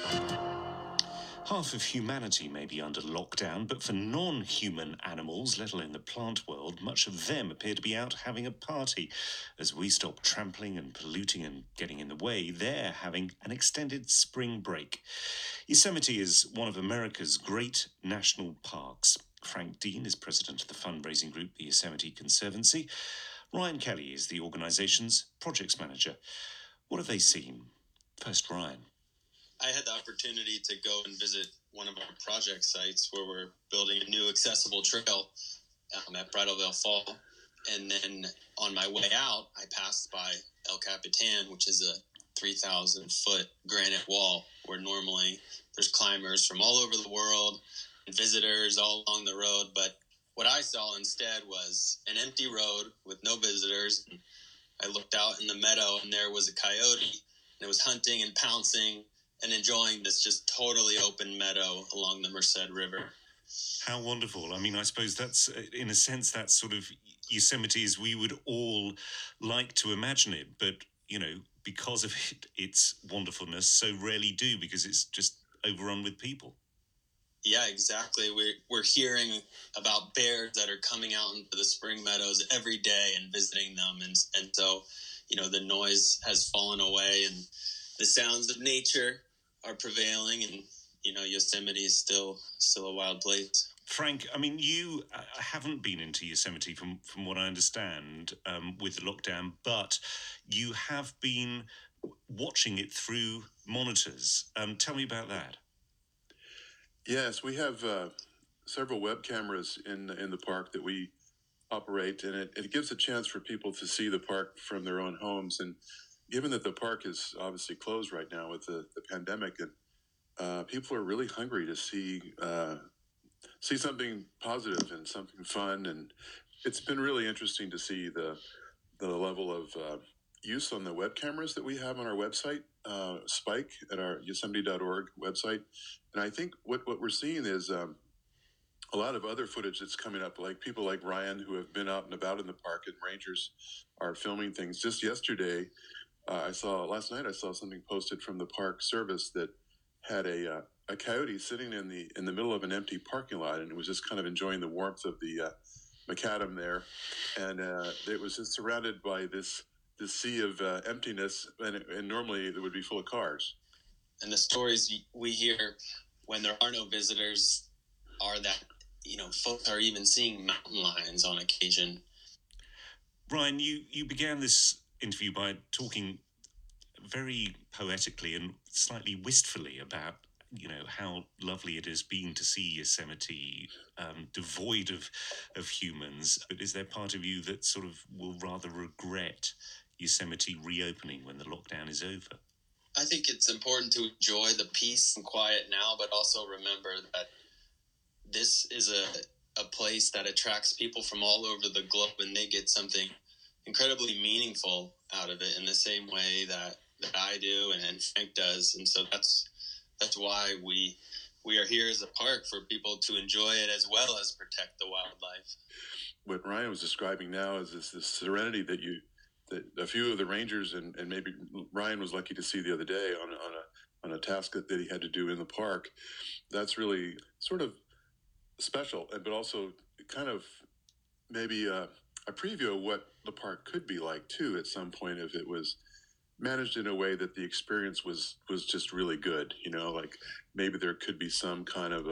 Half of humanity may be under lockdown, but for non-human animals, let alone the plant world, much of them appear to be out having a party. As we stop trampling and polluting and getting in the way, they're having an extended spring break. Yosemite is one of America's great national parks. Frank Dean is president of the fundraising group, the Yosemite Conservancy. Ryan Kelly is the organization's projects manager. What have they seen? First, Ryan. I had the opportunity to go and visit one of our project sites where we're building a new accessible trail at Bridalveil Fall. And then on my way out, I passed by El Capitan, which is a 3,000-foot granite wall where normally there's climbers from all over the world and visitors all along the road. But what I saw instead was an empty road with no visitors. And I looked out in the meadow, and there was a coyote, and it was hunting and pouncing and enjoying this just totally open meadow along the Merced River. How wonderful. I mean, I suppose that's, in a sense, that's sort of Yosemite as we would all like to imagine it. But, because of its wonderfulness, so rarely do, because it's just overrun with people. Yeah, exactly. We're hearing about bears that are coming out into the spring meadows every day and visiting them. And so, the noise has fallen away and the sounds of nature are prevailing, and Yosemite is still a wild place. Frank, I mean, you haven't been into Yosemite from what I understand with the lockdown, but you have been watching it through monitors. Tell me about that. Yes, we have several web cameras in the park that we operate, and it gives a chance for people to see the park from their own homes. And given that the park is obviously closed right now with the pandemic, and people are really hungry to see something positive and something fun, and it's been really interesting to see the level of use on the web cameras that we have on our website, spike at our yosemite.org website. And I think what we're seeing is a lot of other footage that's coming up, like people like Ryan who have been out and about in the park, and rangers are filming things. Just yesterday, last night I saw something posted from the Park Service that had a coyote sitting in the middle of an empty parking lot, and it was just kind of enjoying the warmth of the macadam there, and it was just surrounded by this sea of emptiness, and normally it would be full of cars. And the stories we hear when there are no visitors are that folks are even seeing mountain lions on occasion. Ryan, you began this interview by talking very poetically and slightly wistfully about how lovely it has been to see Yosemite devoid of humans. But is there part of you that sort of will rather regret Yosemite reopening when the lockdown is over? I think it's important to enjoy the peace and quiet now, but also remember that this is a place that attracts people from all over the globe, and they get something incredibly meaningful out of it in the same way that I do and Frank does. And so that's why we are here as a park, for people to enjoy it as well as protect the wildlife. What Ryan was describing now is this serenity that a few of the rangers and maybe Ryan was lucky to see the other day on a task that he had to do in the park. That's really sort of special, but also kind of maybe a preview of what the park could be like too at some point, if it was managed in a way that the experience was just really good. Like maybe there could be some kind of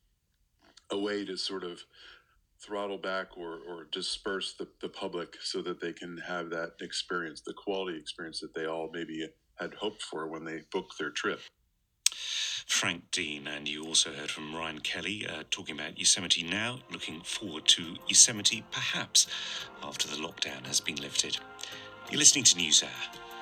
a way to sort of throttle back or disperse the public so that they can have that experience, the quality experience that they all maybe had hoped for when they booked their trip. Frank Dean, and you also heard from Ryan Kelly talking about Yosemite now, looking forward to Yosemite perhaps after the lockdown has been lifted. You're listening to NewsHour.